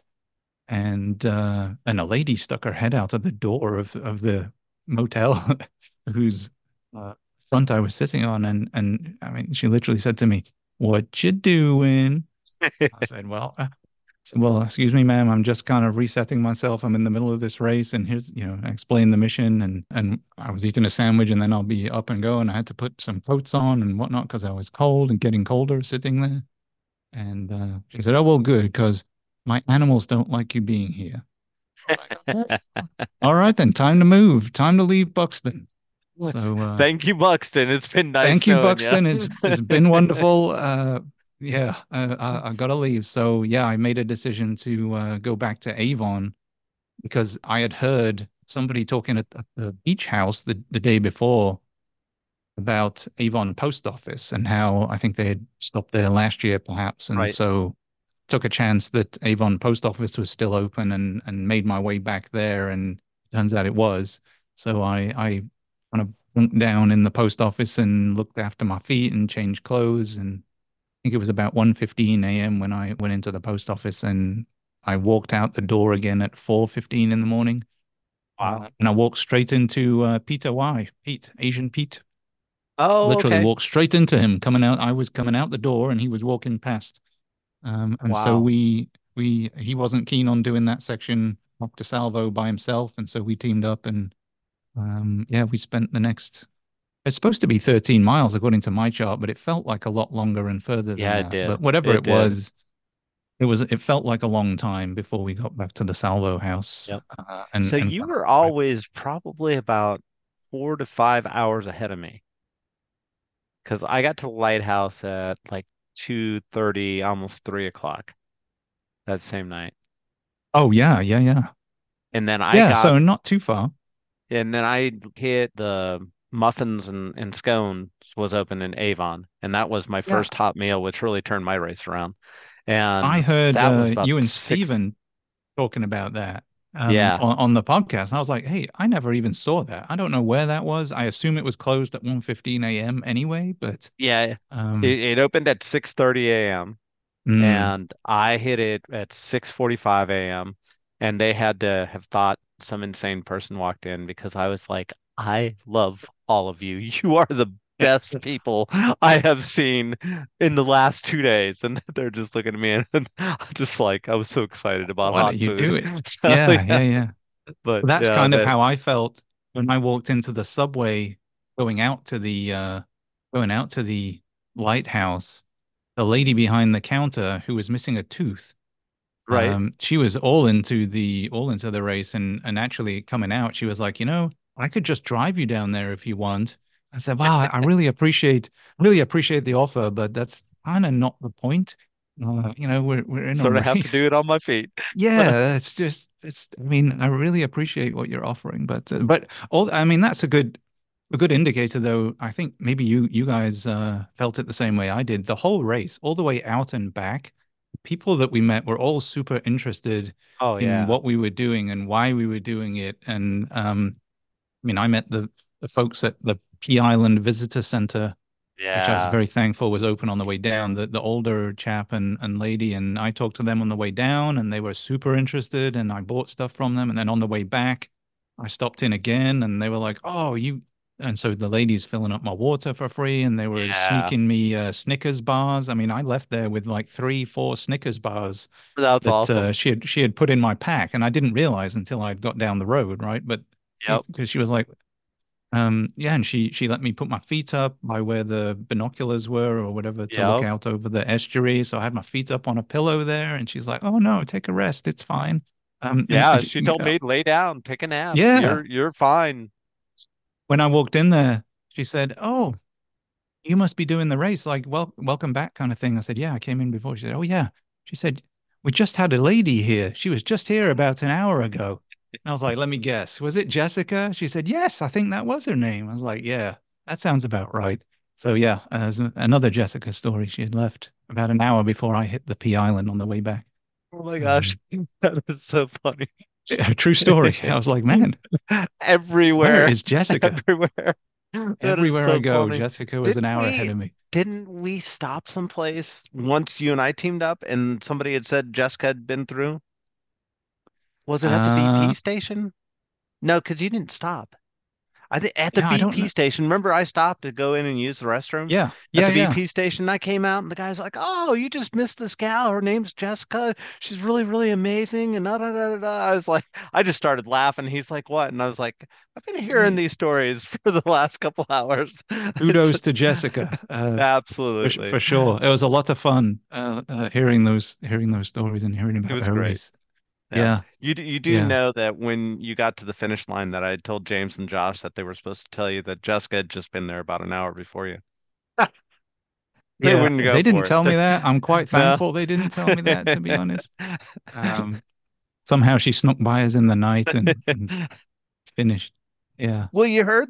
And a lady stuck her head out of the door of the motel, whose front I was sitting on, and I mean, she literally said to me, "What you doing?" I said, "Well, excuse me, ma'am. I'm just kind of resetting myself. I'm in the middle of this race, and here's, I explained the mission, and I was eating a sandwich, and then I'll be up and going. I had to put some coats on and whatnot because I was cold and getting colder sitting there." And she said, "Oh, well, good, because my animals don't like you being here." I was like, "Okay, all right then, time to move, time to leave Buxton." So Thank you, Buxton. It's been nice thank you, knowing you. Buxton. It's been wonderful. Yeah, I gotta leave. So yeah, I made a decision to go back to Avon because I had heard somebody talking at the beach house the day before about Avon Post Office and how I think they had stopped there last year, perhaps, and Right. so took a chance that Avon Post Office was still open and made my way back there, and turns out it was. So I kind of went down in the post office and looked after my feet and changed clothes, and I think it was about 1:15 a.m. when I went into the post office, and I walked out the door again at 4:15 in the morning. Wow. And I walked straight into Peter Y, Pete, Asian Pete. Oh, Literally okay. walked straight into him coming out. I was coming out the door and he was walking past. And so Wow. he wasn't keen on doing that section up to Salvo by himself. And so we teamed up and, yeah, we spent the next, it's supposed to be 13 miles according to my chart, but it felt like a lot longer and further than Yeah, it that. did. But whatever It it did. was, it felt like a long time before we got back to the Salvo house, Yep. and So and you kind of were right. always probably about 4 to 5 hours ahead of me because I got to the lighthouse at like 2:30, almost 3 o'clock that same night. Oh yeah, yeah, yeah. And then I Yeah, got so not too far. And then I hit the muffins and scones was open in Avon, and that was my Yeah. first hot meal, which really turned my race around. I And heard that was about you and six. Steven talking about that Yeah, on the podcast. And I was like, hey, I never even saw that. I don't know where that was. I assume it was closed at 1:15 a.m. anyway, but yeah. um It opened at 6:30 a.m. mm, and I hit it at 6:45 a.m. and they had to have thought some insane person walked in because I was like, I love all of you. You are the best people I have seen in the last 2 days. And they're just looking at me and I just like I was so excited about why hot don't you do food. it? So Yeah, yeah, yeah, yeah. but Well, that's yeah, kind of that how I felt when I walked into the subway going out to the going out to the lighthouse. The lady behind the counter who was missing a tooth. right. She was all into the race, and actually coming out, she was like, I could just drive you down there if you want. I said, wow, I really appreciate the offer, but that's kind of not the point. We're in a Sort of have to do race. it on my feet. Yeah, I mean, I really appreciate what you're offering, but I mean, that's a good indicator though. I think maybe you guys felt it the same way I did. The whole race, all the way out and back, people that we met were all super interested Oh in yeah. what we were doing and why we were doing it. And I mean, I met the folks at the Pea Island Visitor Center, which I was Yeah. very thankful was open on the way down. The older chap and lady, and I talked to them on the way down, and they were super interested, and I bought stuff from them. And then on the way back, I stopped in again, and they were like, "Oh, you." And so the lady's filling up my water for free, and they were Yeah. sneaking me Snickers bars. I mean, I left there with like three, four Snickers bars That's that awesome. she had put in my pack, and I didn't realize until I'd got down the road, right? But Yep. because she was like, yeah, and she let me put my feet up by where the binoculars were or whatever to look Yep. out over the estuary. So I had my feet up on a pillow there, and she's like, "Oh no, take a rest. It's fine." Yeah, she told me lay down, take a nap. Yeah, You're fine. when I walked in there, she said, "Oh, you must be doing the race, like welcome back kind of thing." I said, "Yeah, I came in before." She said, "Oh yeah." She said, "We just had a lady here. She was just here about an hour ago." And I was like, "Let me guess. Was it Jessica?" She said, "Yes, I think that was her name." I was like, "Yeah, that sounds about right." So yeah, there's another Jessica story. She had left about an hour before I hit the P Island on the way back. Oh my gosh, Um, that is so funny. a true story. I was like, "Man, where Everywhere, is Jessica?" everywhere. That is Everywhere I so go, funny. Jessica was an Didn't hour ahead we of me. didn't we stop someplace once you and I teamed up and somebody had said Jessica had been through? Was it at the BP Uh, station? No, because you didn't stop. I think at the yeah, I don't BP know. station, remember I stopped to go in and use the restroom Yeah, at yeah, the yeah. BP station. I came out and the guy's like, "Oh, you just missed this gal. Her name's Jessica. She's really, really amazing." And da da da da. Da." I was like, I just started laughing. He's like, "What?" And I was like, "I've been hearing Hey, these stories for the last couple hours." It's kudos to Jessica, absolutely. for sure. It was a lot of fun hearing those stories and hearing It about was her great. race. Yeah. Yeah, You do yeah, know that when you got to the finish line that I told James and Josh that they were supposed to tell you that Jessica had just been there about an hour before you. They yeah. wouldn't go They didn't for tell me it. that. I'm quite No. thankful they didn't tell me that, to be honest. Um, Somehow she snuck by us in the night and finished. Yeah. Well, you heard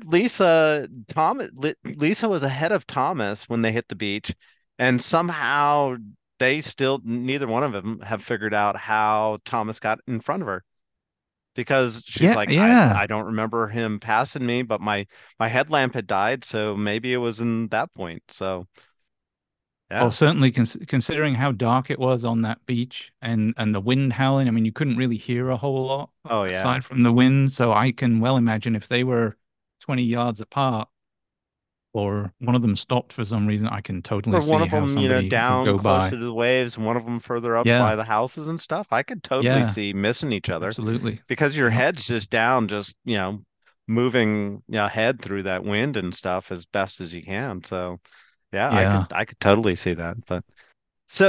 Lisa was ahead of Thomas when they hit the beach, and somehow they still neither one of them have figured out how Thomas got in front of her because she's Yeah, like, yeah. I don't remember him passing me, but my headlamp had died, so maybe it was in that point. So Well, yeah. certainly considering how dark it was on that beach and the wind howling, I mean, you couldn't really hear a whole lot Oh yeah. aside from the wind. So I can well imagine if they were 20 yards apart or one of them stopped for some reason, I can totally Or one see of how them, somebody would down go closer by. to the waves, and one of them further up by Yeah, the houses and stuff. I could totally yeah, see missing each other absolutely. because your Yeah, head's just down, just, moving, head through that wind and stuff as best as you can. So, yeah, yeah. I could totally see that. But so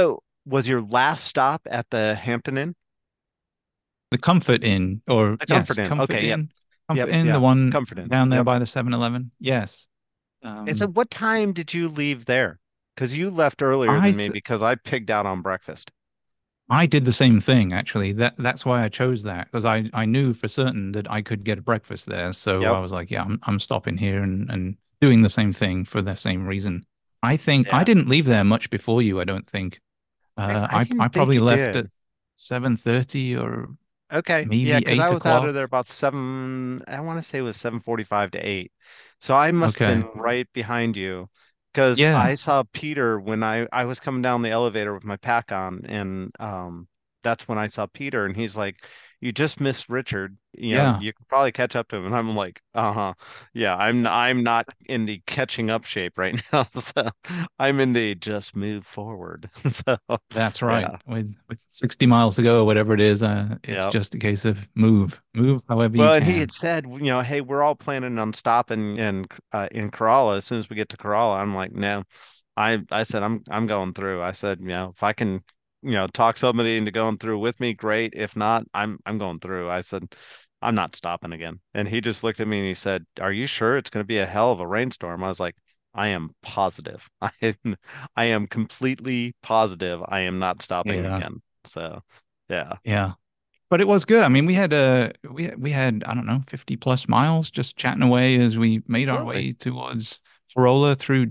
was your last stop at the Hampton Inn? The Comfort Inn, or The yes, Comfort Inn. Okay, yep. Comfort Yep, Inn, the yeah. one Comfort Inn. down there Yep. by the 7-Eleven. Yes. And so Um, what time did you leave there? Because you left earlier I than me th because I pigged out on breakfast. I did the same thing actually. That's why I chose that because I knew for certain that I could get a breakfast there. So Yep. I was like, yeah, I'm stopping here and doing the same thing for the same reason. I think I Yeah. didn't leave there much before you, I don't think. I I didn't think probably you left did. at 7:30 or Okay. Yeah, maybe because I 8 was out of there o'clock. about seven, I want to say it was 7:45 to 8. So I must have been Okay. right behind you because Yeah. I saw Peter when I was coming down the elevator with my pack on, and that's when I saw Peter, and he's like, "You just missed Richard. Yeah. You could probably catch up to him." And I'm like, "Uh-huh. Yeah, I'm not in the catching up shape right now. So I'm in the just move forward." So That's right. yeah. With 60 miles to go or whatever it is, it's Yeah. just a case of move however you Well, and he can. had said, hey, we're all planning on stopping in Corolla as soon as we get to Corolla. I'm like, no, I said I'm going through. I said, if I can, talk somebody into going through with me, great. If not, I'm going through. I said, I'm not stopping again. And he just looked at me and he said, "Are you sure it's going to be a hell of a rainstorm?" I was like, I am positive. I am completely positive I am not stopping Yeah. again. So, yeah. Yeah. But it was good. I mean, we had I don't know 50 plus miles just chatting away as we made our Absolutely. way towards Corolla through.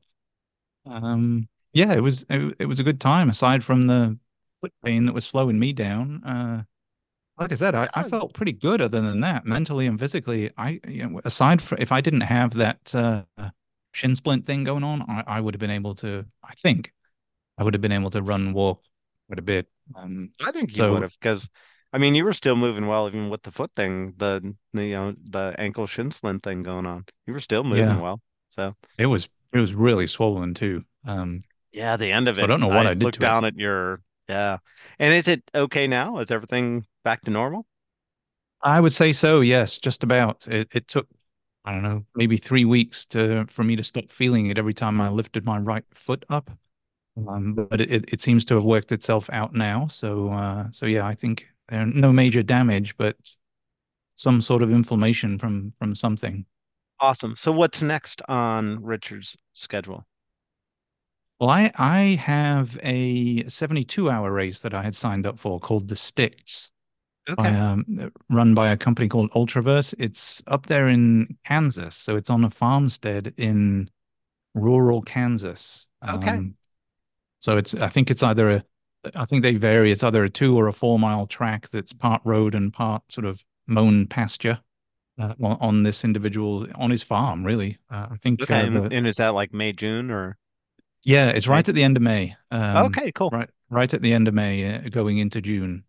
Yeah, it was a good time aside from the foot pain that was slowing me down. Like I said, I Yeah, felt pretty good other than that, mentally and physically. Aside from if I didn't have that shin splint thing going on, I would have been able to. I think I would have been able to run, walk quite a bit. I think you would So have because I mean you were still moving well even with the foot thing, the ankle shin splint thing going on. You were still moving yeah, well. So it was really swollen too. yeah, the end of So I it, don't know what I I did looked to it. down at your yeah. And is it okay now? Is everything back to normal? I would say so, yes, just about. It took, I don't know, maybe 3 weeks to for me to stop feeling it every time I lifted my right foot up. But it seems to have worked itself out now. So yeah, I think no major damage, but some sort of inflammation from something. Awesome. So what's next on Richard's schedule? Well, I have a 72-hour race that I had signed up for called the Sticks. By Okay. run by a company called Ultraverse. It's up there in Kansas, so it's on a farmstead in rural Kansas. Okay. So it's I think it's either a I think they vary. It's either a 2 or a 4 mile track that's part road and part sort of mown pasture on this individual on his farm. Really, I think Okay. And, the and is that like May, June or yeah, it's May? right at the end of May. Okay, cool. Right at the end of May, going into June.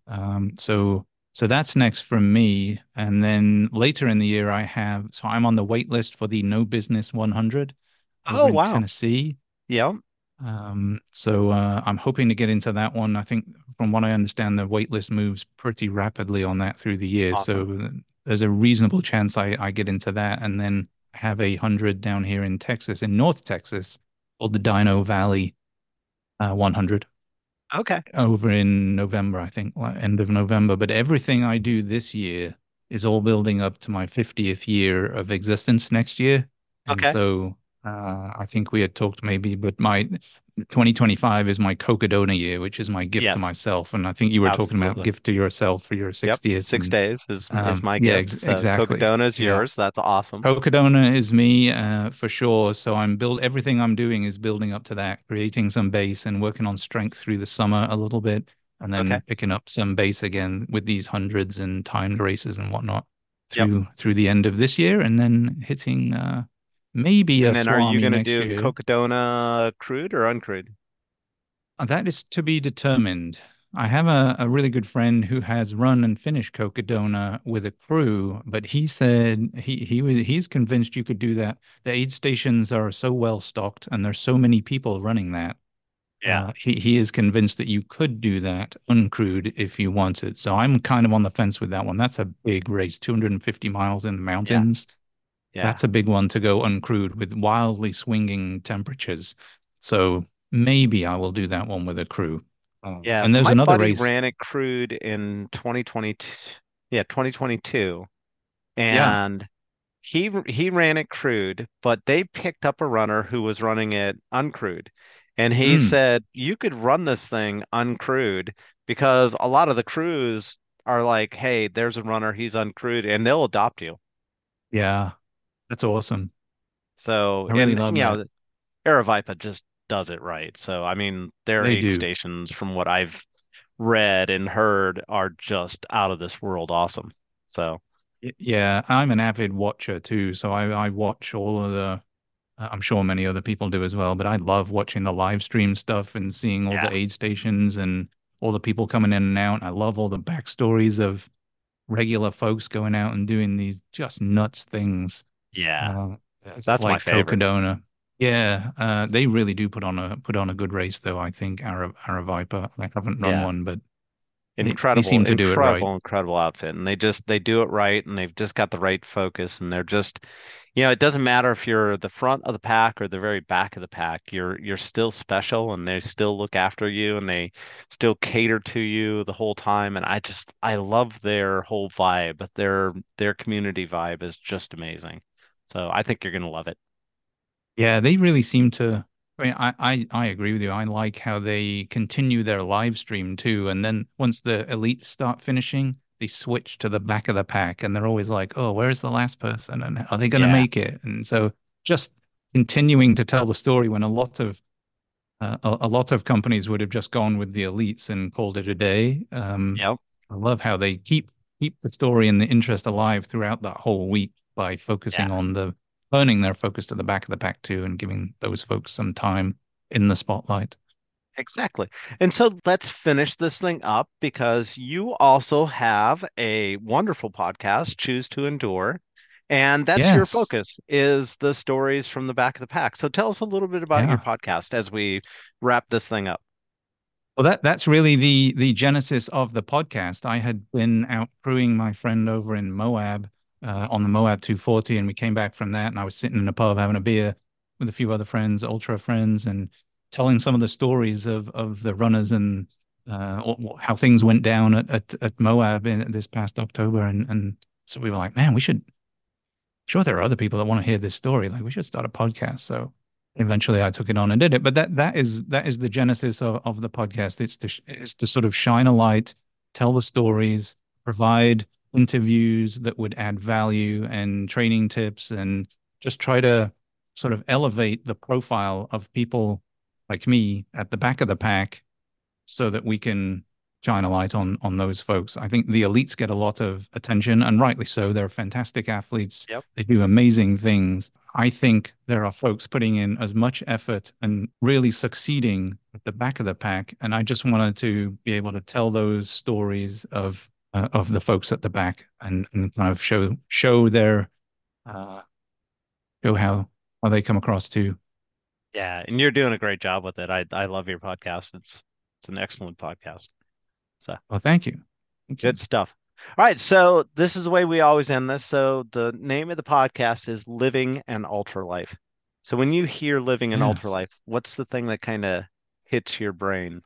So that's next from me, and then later in the year, so I'm on the wait list for the No Business 100 Oh, over in wow. Tennessee. Yeah. I'm hoping to get into that one. I think from what I understand, the wait list moves pretty rapidly on that through the year. Awesome. So there's a reasonable chance I get into that, and then have 100 down here in Texas, in North Texas, called the Dino Valley 100 Okay. over in November, I think, end of November. But everything I do this year is all building up to my 50th year of existence next year. And Okay. so I think we had talked maybe, but my 2025 is my Cocodona year, which is my gift to Yes, myself. And I think you were talking about absolutely. gift to yourself for your Yep. 60th. Six And days is my yeah, gift. So exactly. Cocodona is Yeah. yours. That's awesome. Cocodona is me, for sure. So everything I'm doing is building up to that, creating some base and working on strength through the summer a little bit, and Okay. then picking up some base again with these hundreds and timed races and whatnot Yep. through the end of this year, and then hitting maybe a And then are you Swami going to next do year. Cocodona crude or uncrude? That is to be determined. I have a really good friend who has run and finished Cocodona with a crew, but he said he's convinced you could do that. The aid stations are so well stocked, and there's so many people running that. Yeah. He is convinced that you could do that uncrewed if you wanted. So I'm kind of on the fence with that one. That's a big race, 250 miles in the Yeah. mountains. Yeah. That's a big one to go uncrewed with wildly swinging temperatures. So maybe I will do that one with a crew. Yeah, And there's my another buddy race. ran it crude in 2022. Yeah, 2022, Yeah. and he ran it crude, but they picked up a runner who was running it uncrewed. And he Mm, said, you could run this thing uncrewed because a lot of the crews are like, hey, there's a runner, he's uncrewed, and they'll adopt you. yeah. That's awesome. So, I really and love that. Aravaipa just does it right. So, I mean, their They aid do. stations, from what I've read and heard, are just out of this world awesome. So, Yeah, I'm an avid watcher too, so I watch all of the. I'm sure many other people do as well, but I love watching the live stream stuff and seeing all yeah, the aid stations and all the people coming in and out. I love all the backstories of regular folks going out and doing these just nuts things. yeah, Uh, that's my like favorite. Cocodona. Yeah, they really do put on a good race though, I think, Aravaipa. I haven't run Yeah. one, but they Incredible, seem to do it right. incredible outfit. And they do it right and they've just got the right focus and they're just, it doesn't matter if you're the front of the pack or the very back of the pack. You're still special and they still look after you and they still cater to you the whole time. And I love their whole vibe. Their community vibe is just amazing. So I think you're gonna love it. Yeah, they really seem to. I mean, I agree with you. I like how they continue their live stream too. And then once the elites start finishing, they switch to the back of the pack and they're always like, oh, where's the last person? And are they going to Yeah. make it? And so just continuing to tell the story when a lot of companies would have just gone with the elites and called it a day. Yep. I love how they keep the story and the interest alive throughout that whole week by focusing Yeah. on the turning their focus to the back of the pack too and giving those folks some time in the spotlight. Exactly. And so let's finish this thing up because you also have a wonderful podcast, Choose to Endure. And that's your Yes. focus is the stories from the back of the pack. So tell us a little bit about your Yeah. podcast as we wrap this thing up. Well, that's really the genesis of the podcast. I had been out crewing my friend over in Moab on the Moab 240, and we came back from that, and I was sitting in a pub having a beer with a few other friends, ultra friends, and telling some of the stories of the runners and how things went down at Moab in this past October, and so we were like, man, we should. Sure, there are other people that want to hear this story. Like, we should start a podcast. So eventually I took it on and did it. But that is the genesis of the podcast. It's to sort of shine a light, tell the stories, provide interviews that would add value and training tips, and just try to sort of elevate the profile of people like me at the back of the pack so that we can shine a light on those folks. I think the elites get a lot of attention, and rightly so. They're fantastic athletes. Yep. They do amazing things. I think there are folks putting in as much effort and really succeeding at the back of the pack. And I just wanted to be able to tell those stories of the folks at the back and kind of show their uh, show how they come across too. Yeah, and you're doing a great job with it. I love your podcast. It's an excellent podcast. So Well, thank you. Thank you. good stuff. All right, so this is the way we always end this. So the name of the podcast is Living an Ultra Life. So when you hear living an ultra Yes. life, what's the thing that kind of hits your brain?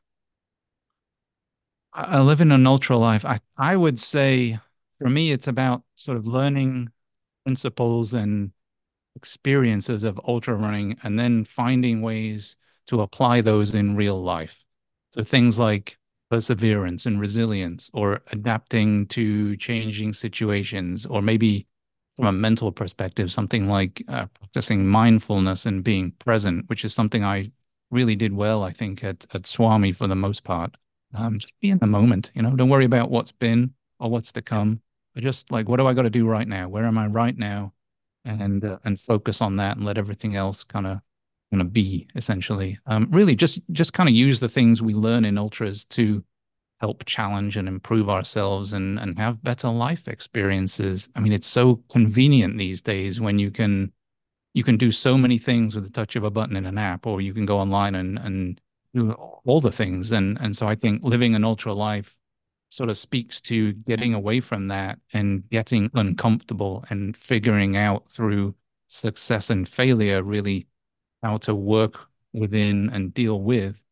I live in an ultra life. I would say for me, it's about sort of learning principles and experiences of ultra running and then finding ways to apply those in real life. So things like perseverance and resilience, or adapting to changing situations, or maybe from a mental perspective, something like practicing mindfulness and being present, which is something I really did well, I think, at Swami for the most part. Just be in the moment, don't worry about what's been or what's to Yep. come. But just like, what do I got to do right now? Where am I right now? And focus on that and let everything else kind of be essentially. Really, just kind of use the things we learn in ultras to help challenge and improve ourselves and have better life experiences. I mean, it's so convenient these days when you can do so many things with the touch of a button in an app, or you can go online and do all the things. And so I think living an ultra life sort of speaks to getting away from that and getting uncomfortable and figuring out through success and failure really how to work within and deal with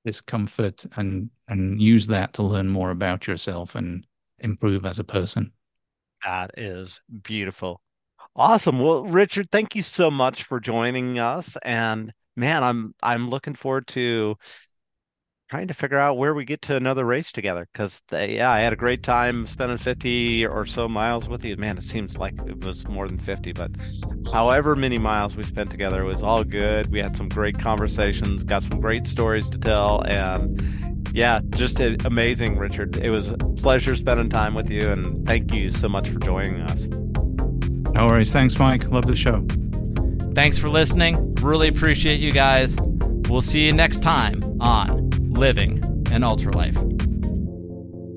discomfort and use that to learn more about yourself and improve as a person. That is beautiful. Awesome. Well, Richard, thank you so much for joining us. And man, I'm looking forward to trying to figure out where we get to another race together. Because yeah, I had a great time spending 50 or so miles with you. Man, it seems like it was more than 50, but however many miles we spent together, it was all good. We had some great conversations, got some great stories to tell, and yeah, just amazing, Richard. It was a pleasure spending time with you, and thank you so much for joining us. No worries. Thanks, Mike. Love the show. Thanks for listening. Really appreciate you guys. We'll see you next time on Living an Ultralife.